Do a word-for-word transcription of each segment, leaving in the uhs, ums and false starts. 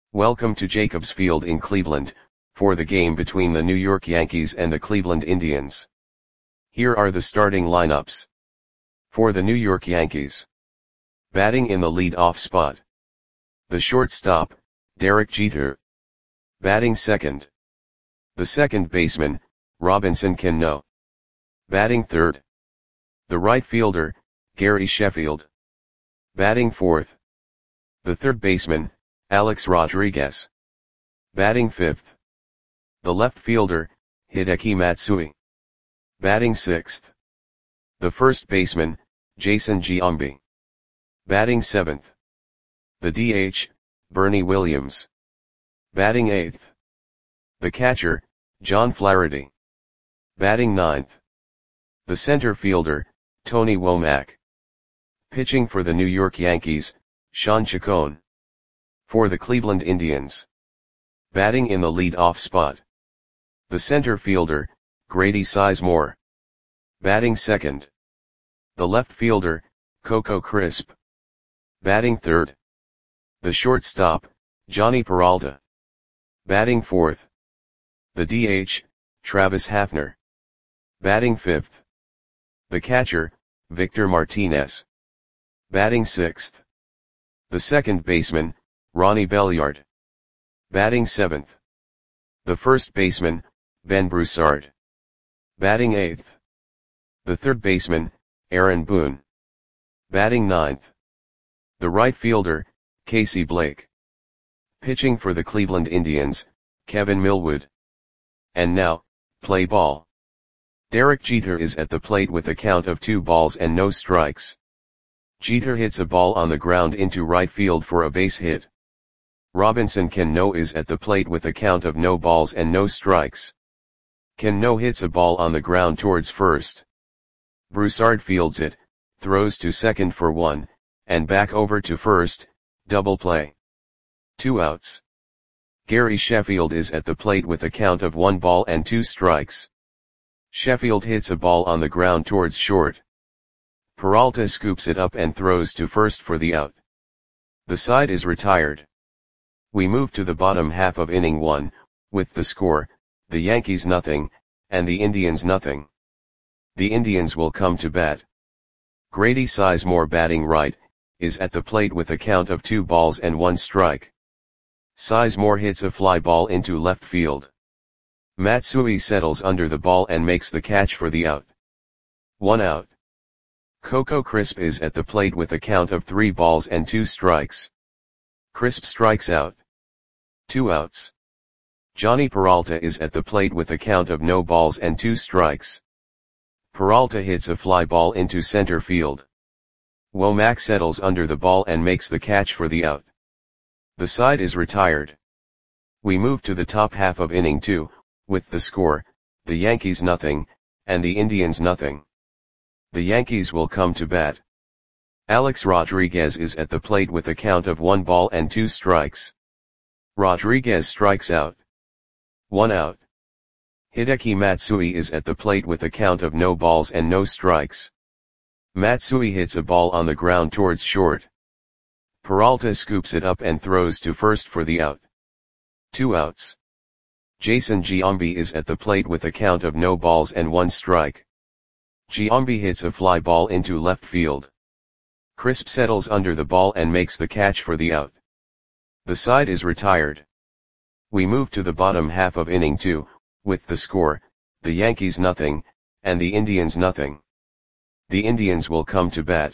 Welcome to Jacobs Field in Cleveland, for the game between the New York Yankees and the Cleveland Indians. Here are the starting lineups. For the New York Yankees. Batting in the lead-off spot. The shortstop, Derek Jeter. Batting second. The second baseman, Robinson Cano. Batting third. The right fielder, Gary Sheffield. Batting fourth. The third baseman, Alex Rodriguez. Batting fifth. The left fielder, Hideki Matsui. Batting sixth. The first baseman, Jason Giambi. Batting seventh. The D H, Bernie Williams. Batting eighth. The catcher, John Flaherty. Batting ninth. The center fielder, Tony Womack. Pitching for the New York Yankees, Sean Chacon. For the Cleveland Indians. Batting in the lead-off spot. The center fielder, Grady Sizemore. Batting second. The left fielder, Coco Crisp. Batting third. The shortstop, Johnny Peralta. Batting fourth. The D H, Travis Hafner. Batting fifth. The catcher, Victor Martinez. Batting sixth. The second baseman, Ronnie Belliard. Batting seventh. The first baseman, Ben Broussard. Batting eighth. The third baseman, Aaron Boone. Batting ninth. The right fielder, Casey Blake. Pitching for the Cleveland Indians, Kevin Millwood. And now, play ball. Derek Jeter is at the plate with a count of two balls and no strikes. Jeter hits a ball on the ground into right field for a base hit. Robinson Cano is at the plate with a count of no balls and no strikes. Cano hits a ball on the ground towards first. Broussard fields it, throws to second for one, and back over to first, double play. Two outs. Gary Sheffield is at the plate with a count of one ball and two strikes. Sheffield hits a ball on the ground towards short. Peralta scoops it up and throws to first for the out. The side is retired. We move to the bottom half of inning one, with the score, the Yankees nothing, and the Indians nothing. The Indians will come to bat. Grady Sizemore, batting right, is at the plate with a count of two balls and one strike. Sizemore hits a fly ball into left field. Matsui settles under the ball and makes the catch for the out. One out. Coco Crisp is at the plate with a count of three balls and two strikes. Crisp strikes out. Two outs. Johnny Peralta is at the plate with a count of no balls and two strikes. Peralta hits a fly ball into center field. Womack settles under the ball and makes the catch for the out. The side is retired. We move to the top half of inning two, with the score, the Yankees nothing, and the Indians nothing. The Yankees will come to bat. Alex Rodriguez is at the plate with a count of one ball and two strikes. Rodriguez strikes out. One out. Hideki Matsui is at the plate with a count of no balls and no strikes. Matsui hits a ball on the ground towards short. Peralta scoops it up and throws to first for the out. Two outs. Jason Giambi is at the plate with a count of no balls and one strike. Giambi hits a fly ball into left field. Crisp settles under the ball and makes the catch for the out. The side is retired. We move to the bottom half of inning two, with the score, the Yankees nothing, and the Indians nothing. The Indians will come to bat.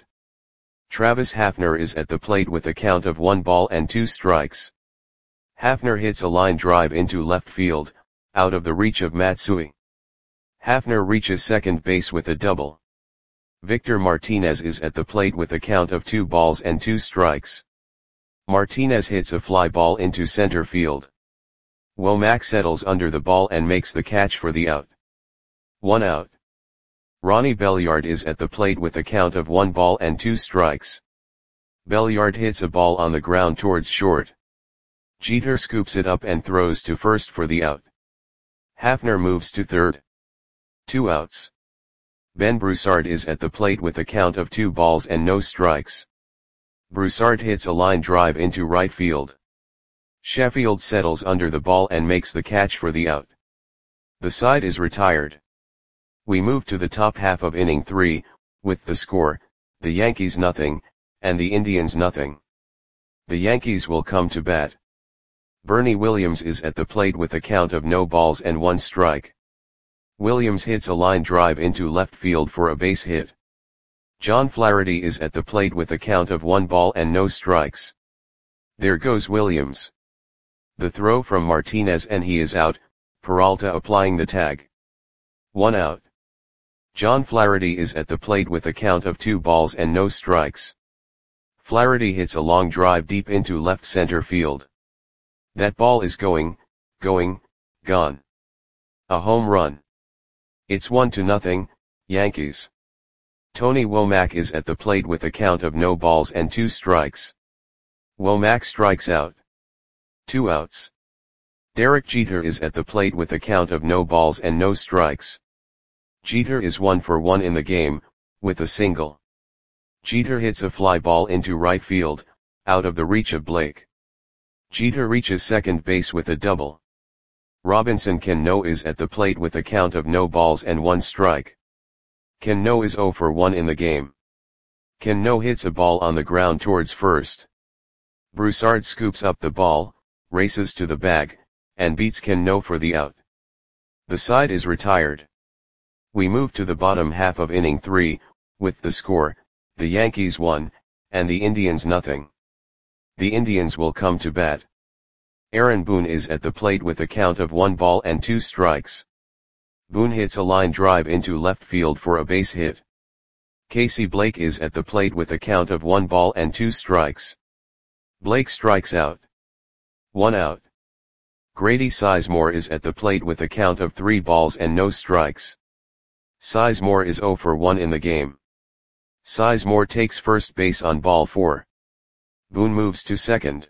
Travis Hafner is at the plate with a count of one ball and two strikes. Hafner hits a line drive into left field, out of the reach of Matsui. Hafner reaches second base with a double. Victor Martinez is at the plate with a count of two balls and two strikes. Martinez hits a fly ball into center field. Womack settles under the ball and makes the catch for the out. One out. Ronnie Belliard is at the plate with a count of one ball and two strikes. Belliard hits a ball on the ground towards short. Jeter scoops it up and throws to first for the out. Hafner moves to third. Two outs. Ben Broussard is at the plate with a count of two balls and no strikes. Broussard hits a line drive into right field. Sheffield settles under the ball and makes the catch for the out. The side is retired. We move to the top half of inning three, with the score, the Yankees nothing, and the Indians nothing. The Yankees will come to bat. Bernie Williams is at the plate with a count of no balls and one strike. Williams hits a line drive into left field for a base hit. John Flaherty is at the plate with a count of one ball and no strikes. There goes Williams. The throw from Martinez and he is out, Peralta applying the tag. One out. John Flaherty is at the plate with a count of two balls and no strikes. Flaherty hits a long drive deep into left center field. That ball is going, going, gone. A home run. It's one to nothing, Yankees. Tony Womack is at the plate with a count of no balls and two strikes. Womack strikes out. Two outs. Derek Jeter is at the plate with a count of no balls and no strikes. Jeter is one for one in the game, with a single. Jeter hits a fly ball into right field, out of the reach of Blake. Jeter reaches second base with a double. Robinson Cano is at the plate with a count of no balls and one strike. Cano is zero for one in the game. Cano hits a ball on the ground towards first. Broussard scoops up the ball, races to the bag, and beats Cano for the out. The side is retired. We move to the bottom half of inning three, with the score, the Yankees one, and the Indians nothing. The Indians will come to bat. Aaron Boone is at the plate with a count of one ball and two strikes. Boone hits a line drive into left field for a base hit. Casey Blake is at the plate with a count of one ball and two strikes. Blake strikes out. One out. Grady Sizemore is at the plate with a count of three balls and no strikes. Sizemore is zero for one in the game. Sizemore takes first base on ball four. Boone moves to second.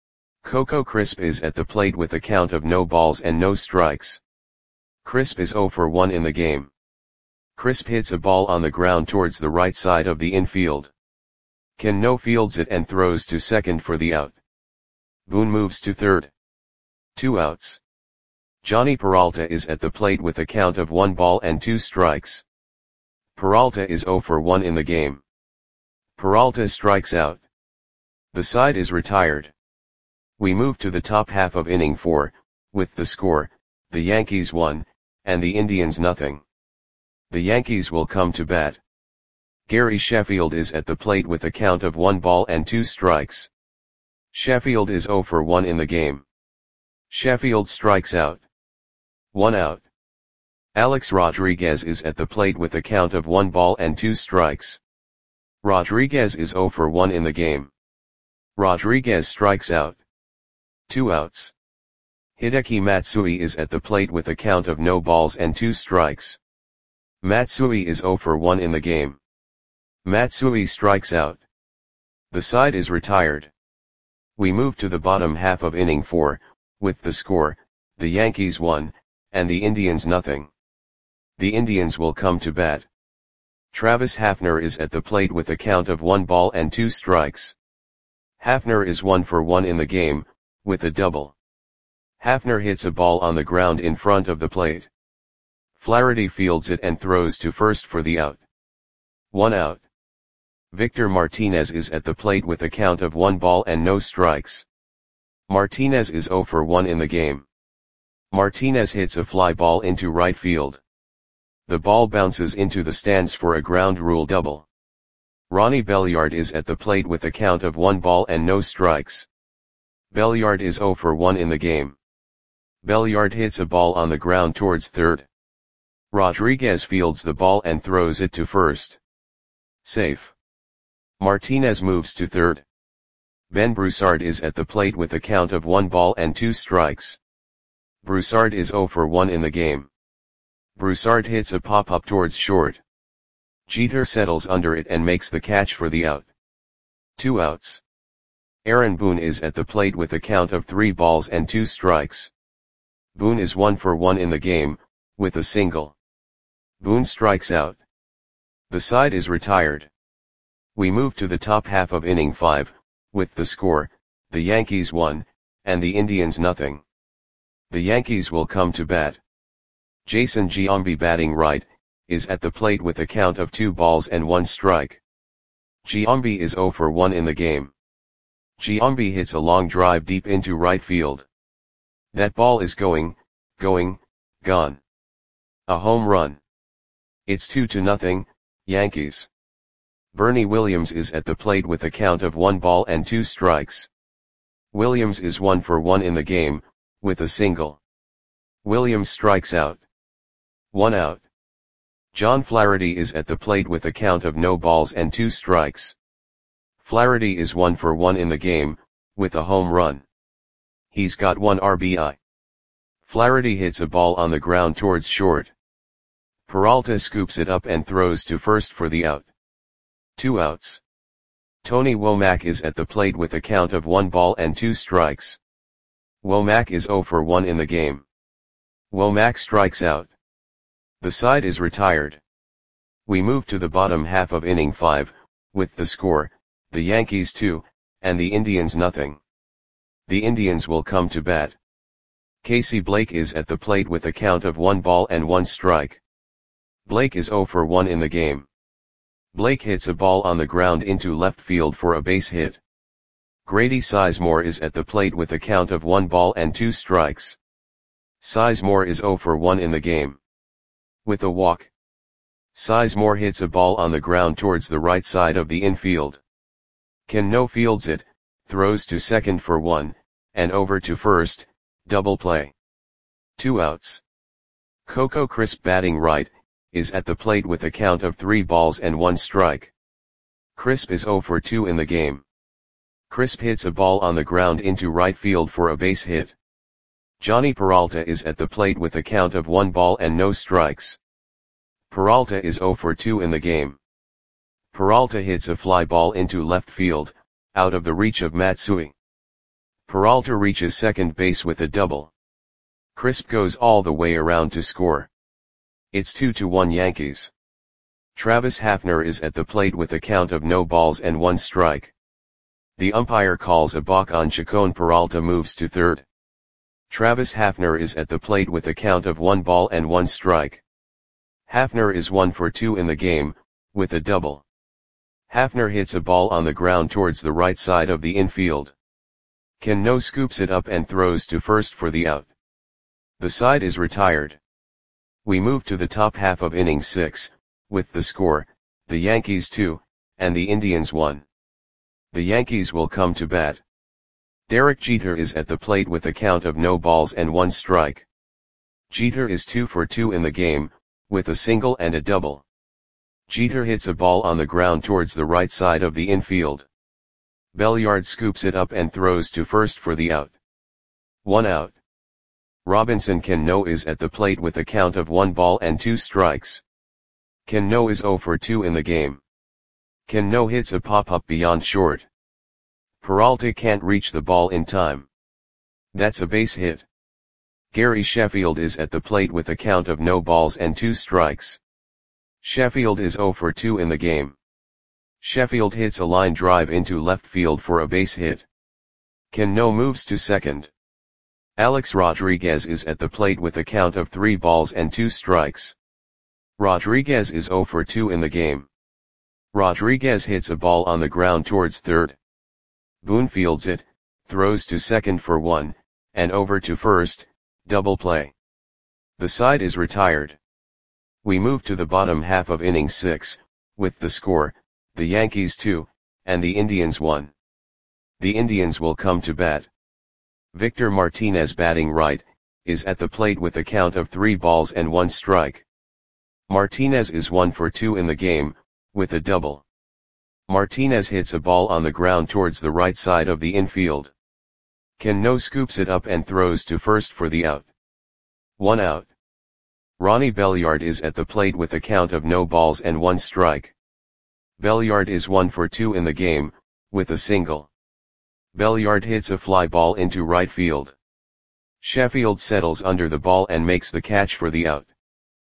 Coco Crisp is at the plate with a count of no balls and no strikes. Crisp is zero for one in the game. Crisp hits a ball on the ground towards the right side of the infield. Cano fields it and throws to second for the out. Boone moves to third. Two outs. Johnny Peralta is at the plate with a count of one ball and two strikes. Peralta is zero for one in the game. Peralta strikes out. The side is retired. We move to the top half of inning four, with the score, the Yankees one, and the Indians nothing. The Yankees will come to bat. Gary Sheffield is at the plate with a count of one ball and two strikes. Sheffield is zero for one in the game. Sheffield strikes out. One out. Alex Rodriguez is at the plate with a count of one ball and two strikes. Rodriguez is zero for one in the game. Rodriguez strikes out. Two outs. Hideki Matsui is at the plate with a count of no balls and two strikes. Matsui is zero for one in the game. Matsui strikes out. The side is retired. We move to the bottom half of inning four, with the score, the Yankees one, and the Indians nothing. The Indians will come to bat. Travis Hafner is at the plate with a count of one ball and two strikes. Hafner is one for one in the game, with a double. Hafner hits a ball on the ground in front of the plate. Flaherty fields it and throws to first for the out. One out. Victor Martinez is at the plate with a count of one ball and no strikes. Martinez is zero for one in the game. Martinez hits a fly ball into right field. The ball bounces into the stands for a ground rule double. Ronnie Belliard is at the plate with a count of one ball and no strikes. Belliard is zero for one in the game. Belliard hits a ball on the ground towards third. Rodriguez fields the ball and throws it to first. Safe. Martinez moves to third. Ben Broussard is at the plate with a count of one ball and two strikes. Broussard is zero for one in the game. Broussard hits a pop-up towards short. Jeter settles under it and makes the catch for the out. Two outs. Aaron Boone is at the plate with a count of three balls and two strikes. Boone is one for one in the game, with a single. Boone strikes out. The side is retired. We move to the top half of inning five, with the score, the Yankees one, and the Indians nothing. The Yankees will come to bat. Jason Giambi batting right, is at the plate with a count of two balls and one strike. Giambi is zero for one in the game. Giambi hits a long drive deep into right field. That ball is going, going, gone. A home run. It's two to nothing, Yankees. Bernie Williams is at the plate with a count of one ball and two strikes. Williams is one for one in the game, with a single. Williams strikes out. One out. John Flaherty is at the plate with a count of no balls and two strikes. Flaherty is one for one in the game, with a home run. He's got one R B I. Flaherty hits a ball on the ground towards short. Peralta scoops it up and throws to first for the out. Two outs. Tony Womack is at the plate with a count of one ball and two strikes. Womack is zero for one in the game. Womack strikes out. The side is retired. We move to the bottom half of inning five, with the score, the Yankees two, and the Indians nothing. The Indians will come to bat. Casey Blake is at the plate with a count of one ball and one strike. Blake is zero for one in the game. Blake hits a ball on the ground into left field for a base hit. Grady Sizemore is at the plate with a count of one ball and two strikes. Sizemore is zero for one in the game. With a walk. Sizemore hits a ball on the ground towards the right side of the infield. Cano fields it, throws to second for one, and over to first, double play. Two outs. Coco Crisp batting right, is at the plate with a count of three balls and one strike. Crisp is zero for two in the game. Crisp hits a ball on the ground into right field for a base hit. Johnny Peralta is at the plate with a count of one ball and no strikes. Peralta is zero for two in the game. Peralta hits a fly ball into left field, out of the reach of Matsui. Peralta reaches second base with a double. Crisp goes all the way around to score. It's two to one Yankees. Travis Hafner is at the plate with a count of no balls and one strike. The umpire calls a balk on Chacon. Peralta moves to third. Travis Hafner is at the plate with a count of one ball and one strike. Hafner is one for two in the game, with a double. Hafner hits a ball on the ground towards the right side of the infield. Cano scoops it up and throws to first for the out. The side is retired. We move to the top half of inning six, with the score, the Yankees two, and the Indians one. The Yankees will come to bat. Derek Jeter is at the plate with a count of no balls and one strike. Jeter is two for two in the game, with a single and a double. Jeter hits a ball on the ground towards the right side of the infield. Belliard scoops it up and throws to first for the out. One out. Robinson Cano is at the plate with a count of one ball and two strikes. Cano is zero for two in the game. Cano hits a pop-up beyond short. Peralta can't reach the ball in time. That's a base hit. Gary Sheffield is at the plate with a count of no balls and two strikes. Sheffield is zero for two in the game. Sheffield hits a line drive into left field for a base hit. Cano moves to second. Alex Rodriguez is at the plate with a count of three balls and two strikes. Rodriguez is zero for two in the game. Rodriguez hits a ball on the ground towards third. Boone fields it, throws to second for one, and over to first, double play. The side is retired. We move to the bottom half of inning six, with the score, the Yankees two, and the Indians one. The Indians will come to bat. Victor Martinez batting right, is at the plate with a count of three balls and one strike. Martinez is one for two in the game, with a double. Martinez hits a ball on the ground towards the right side of the infield. Cano scoops it up and throws to first for the out. One out. Ronnie Belliard is at the plate with a count of no balls and one strike. Belliard is one for two in the game, with a single. Belliard hits a fly ball into right field. Sheffield settles under the ball and makes the catch for the out.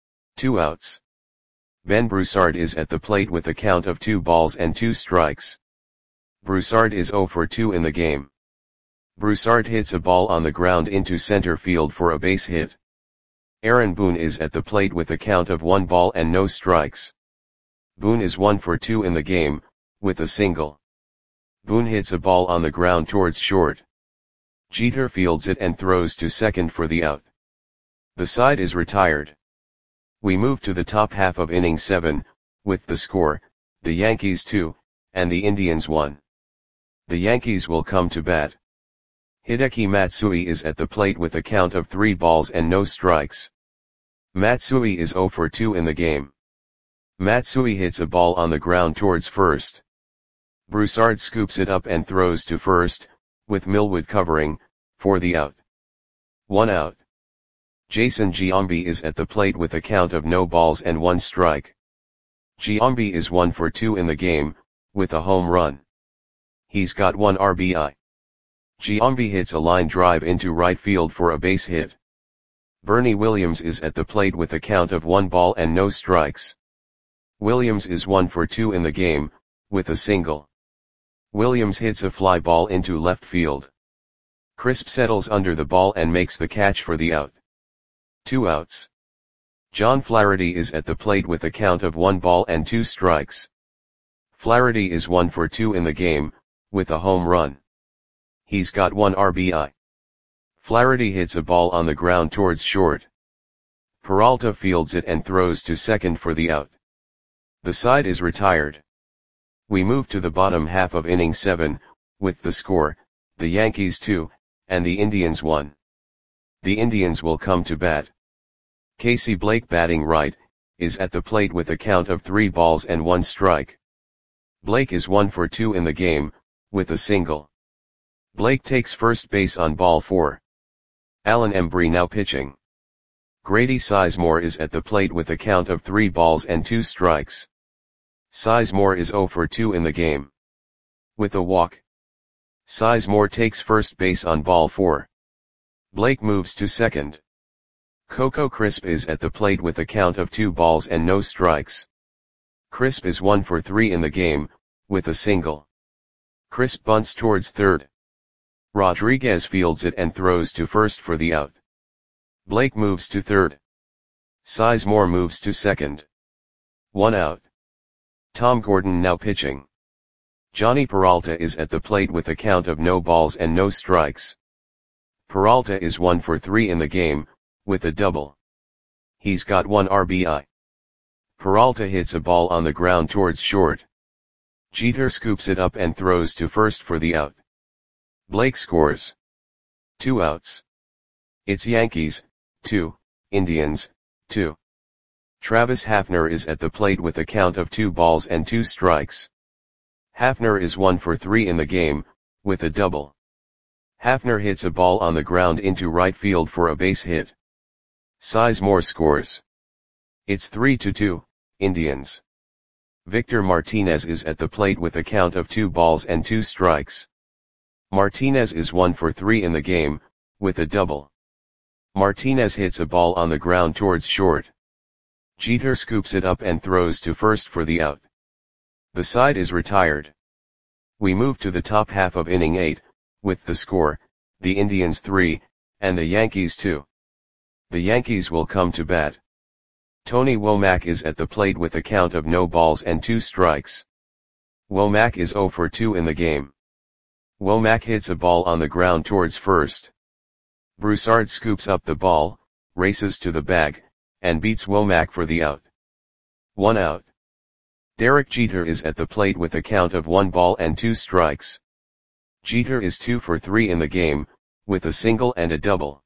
Two outs. Ben Broussard is at the plate with a count of two balls and two strikes. Broussard is zero for two in the game. Broussard hits a ball on the ground into center field for a base hit. Aaron Boone is at the plate with a count of one ball and no strikes. Boone is one for two in the game, with a single. Boone hits a ball on the ground towards short. Jeter fields it and throws to second for the out. The side is retired. We move to the top half of inning seven, with the score, the Yankees two, and the Indians one. The Yankees will come to bat. Hideki Matsui is at the plate with a count of three balls and no strikes. Matsui is zero for two in the game. Matsui hits a ball on the ground towards first. Broussard scoops it up and throws to first, with Millwood covering, for the out. One out. Jason Giambi is at the plate with a count of no balls and one strike. Giambi is one for two in the game, with a home run. He's got one R B I. Giambi hits a line drive into right field for a base hit. Bernie Williams is at the plate with a count of one ball and no strikes. Williams is one for two in the game, with a single. Williams hits a fly ball into left field. Crisp settles under the ball and makes the catch for the out. Two outs. John Flaherty is at the plate with a count of one ball and two strikes. Flaherty is one for two in the game, with a home run. He's got one R B I. Flaherty hits a ball on the ground towards short. Peralta fields it and throws to second for the out. The side is retired. We move to the bottom half of inning seven, with the score, the Yankees two, and the Indians one. The Indians will come to bat. Casey Blake, batting right, is at the plate with a count of three balls and one strike. Blake is one for two in the game, with a single. Blake takes first base on ball four. Alan Embry now pitching. Grady Sizemore is at the plate with a count of three balls and two strikes. Sizemore is zero for two in the game. With a walk. Sizemore takes first base on ball four. Blake moves to second. Coco Crisp is at the plate with a count of two balls and no strikes. Crisp is one for three in the game, with a single. Crisp bunts towards third. Rodriguez fields it and throws to first for the out. Blake moves to third. Sizemore moves to second. One out. Tom Gordon now pitching. Johnny Peralta is at the plate with a count of no balls and no strikes. Peralta is one for three in the game, with a double. He's got one R B I. Peralta hits a ball on the ground towards short. Jeter scoops it up and throws to first for the out. Blake scores. Two outs. It's Yankees, two, Indians, two. Travis Hafner is at the plate with a count of two balls and two strikes. Hafner is one for three in the game, with a double. Hafner hits a ball on the ground into right field for a base hit. Sizemore scores. It's three to two, Indians. Victor Martinez is at the plate with a count of two balls and two strikes. Martinez is one for three in the game, with a double. Martinez hits a ball on the ground towards short. Jeter scoops it up and throws to first for the out. The side is retired. We move to the top half of inning eight, with the score, the Indians three, and the Yankees two. The Yankees will come to bat. Tony Womack is at the plate with a count of no balls and two strikes. Womack is zero for two in the game. Womack hits a ball on the ground towards first. Broussard scoops up the ball, races to the bag, and beats Womack for the out. One out. Derek Jeter is at the plate with a count of one ball and two strikes. Jeter is two for three in the game, with a single and a double.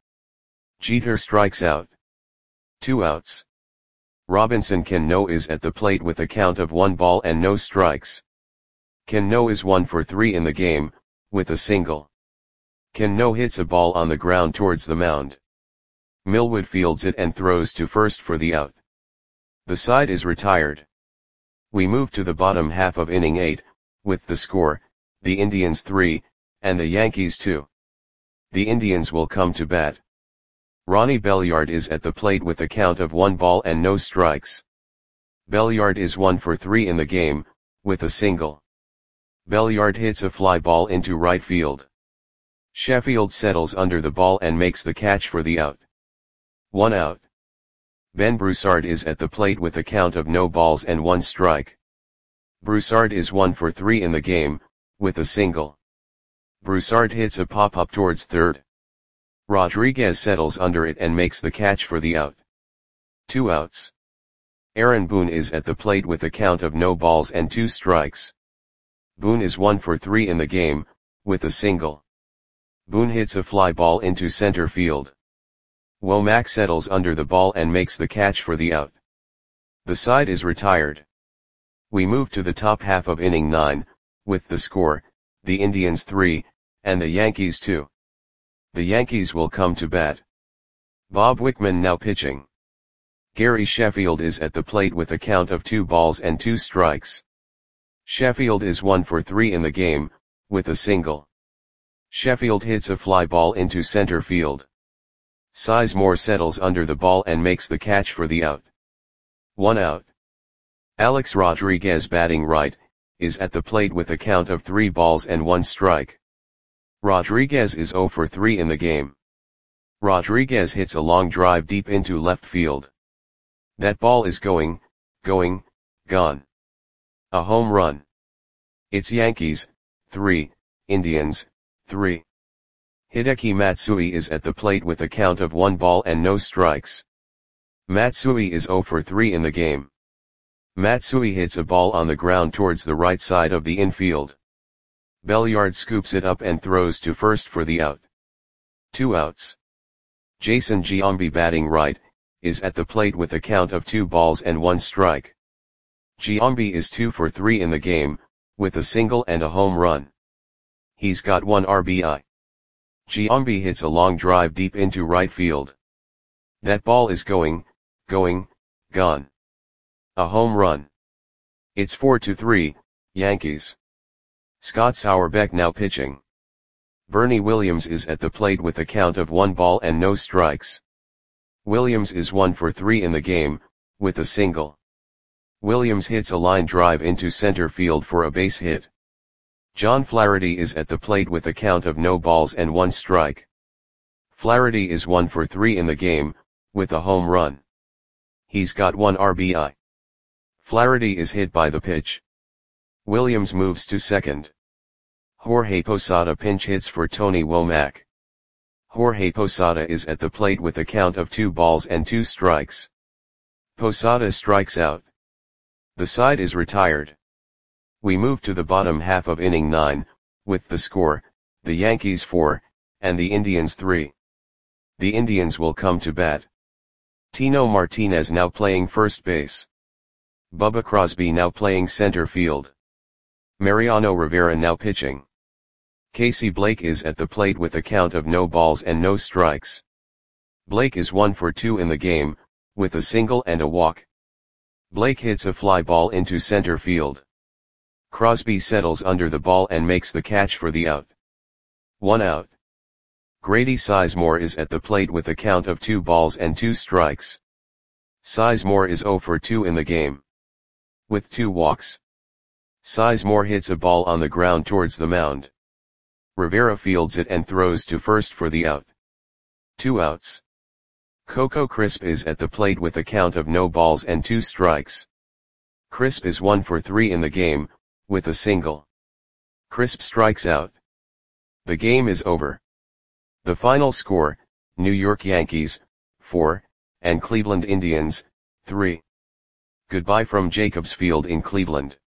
Jeter strikes out. Two outs. Robinson Cano is at the plate with a count of one ball and no strikes. Cano is one for three in the game, with a single. Cano hits a ball on the ground towards the mound. Millwood fields it and throws to first for the out. The side is retired. We move to the bottom half of inning eight, with the score, the Indians three, and the Yankees two. The Indians will come to bat. Ronnie Belliard is at the plate with a count of one ball and no strikes. Belliard is one for three in the game, with a single. Belliard hits a fly ball into right field. Sheffield settles under the ball and makes the catch for the out. One out. Ben Broussard is at the plate with a count of no balls and one strike. Broussard is one for three in the game, with a single. Broussard hits a pop-up towards third. Rodriguez settles under it and makes the catch for the out. Two outs. Aaron Boone is at the plate with a count of no balls and two strikes. Boone is one for three in the game, with a single. Boone hits a fly ball into center field. Womack settles under the ball and makes the catch for the out. The side is retired. We move to the top half of inning nine, with the score, the Indians three, and the Yankees two. The Yankees will come to bat. Bob Wickman now pitching. Gary Sheffield is at the plate with a count of two balls and two strikes. Sheffield is one for three in the game, with a single. Sheffield hits a fly ball into center field. Sizemore settles under the ball and makes the catch for the out. One out. Alex Rodriguez batting right, is at the plate with a count of three balls and one strike. Rodriguez is zero for three in the game. Rodriguez hits a long drive deep into left field. That ball is going, going, gone. A home run. It's Yankees, three, Indians, three. Hideki Matsui is at the plate with a count of one ball and no strikes. Matsui is zero for three in the game. Matsui hits a ball on the ground towards the right side of the infield. Belliard scoops it up and throws to first for the out. Two outs. Jason Giambi batting right, is at the plate with a count of two balls and one strike. Giambi is two for three in the game, with a single and a home run. He's got one R B I. Giambi hits a long drive deep into right field. That ball is going, going, gone. A home run. It's four to three, Yankees. Scott Sauerbeck now pitching. Bernie Williams is at the plate with a count of one ball and no strikes. Williams is one for three in the game, with a single. Williams hits a line drive into center field for a base hit. John Flaherty is at the plate with a count of no balls and one strike. Flaherty is one for three in the game, with a home run. He's got one R B I. Flaherty is hit by the pitch. Williams moves to second. Jorge Posada pinch hits for Tony Womack. Jorge Posada is at the plate with a count of two balls and two strikes. Posada strikes out. The side is retired. We move to the bottom half of inning nine, with the score, the Yankees four, and the Indians three. The Indians will come to bat. Tino Martinez now playing first base. Bubba Crosby now playing center field. Mariano Rivera now pitching. Casey Blake is at the plate with a count of no balls and no strikes. Blake is one for two in the game, with a single and a walk. Blake hits a fly ball into center field. Crosby settles under the ball and makes the catch for the out. One out. Grady Sizemore is at the plate with a count of two balls and two strikes. Sizemore is zero for two in the game. With two walks. Sizemore hits a ball on the ground towards the mound. Rivera fields it and throws to first for the out. Two outs. Coco Crisp is at the plate with a count of no balls and two strikes. Crisp is one for three in the game, with a single. Crisp strikes out. The game is over. The final score, New York Yankees, four, and Cleveland Indians, three. Goodbye from Jacobs Field in Cleveland.